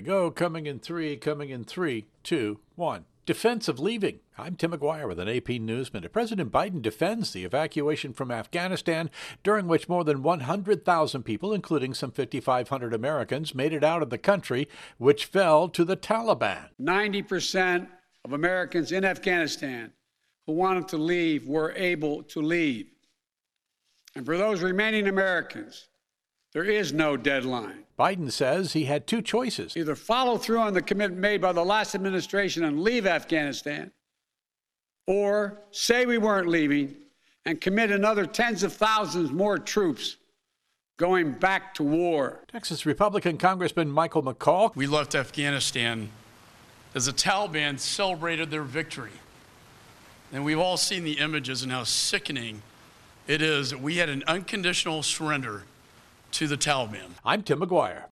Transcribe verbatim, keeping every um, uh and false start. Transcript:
go. Coming in three, coming in three, two, one. Defense of leaving. I'm Tim McGuire with an A P News Minute. President Biden defends the evacuation from Afghanistan, during which more than one hundred thousand people, including some fifty-five hundred Americans, made it out of the country, which fell to the Taliban. ninety percent of Americans in Afghanistan who wanted to leave were able to leave. And for those remaining Americans, there is no deadline. Biden says he had two choices. Either follow through on the commitment made by the last administration and leave Afghanistan, or say we weren't leaving and commit another tens of thousands more troops going back to war. Texas Republican Congressman Michael McCaul. We left Afghanistan as the Taliban celebrated their victory. And we've all seen the images and how sickening it is that we had an unconditional surrender to the Taliban. I'm Tim McGuire.